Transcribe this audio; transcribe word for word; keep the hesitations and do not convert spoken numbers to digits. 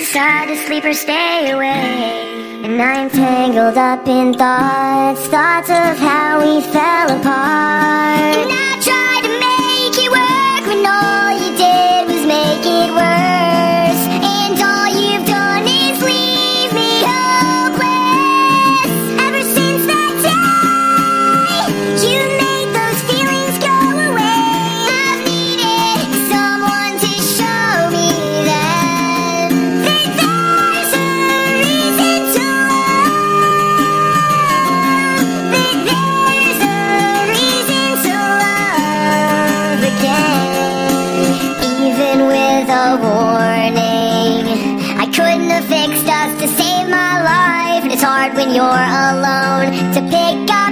decide to sleep or stay awake. And I'm tangled up in thoughts, thoughts of how we fell apart. And I tried to make it work when all you did was make it worse. And all you've done is leave me hopeless. Ever since that day, you made those feelings go away. I've needed someone to show me that, that there's a reason to love, that there's a reason to love again. Even with a warning, I couldn't have fixed us to save my life. It's hard when you're alone to pick up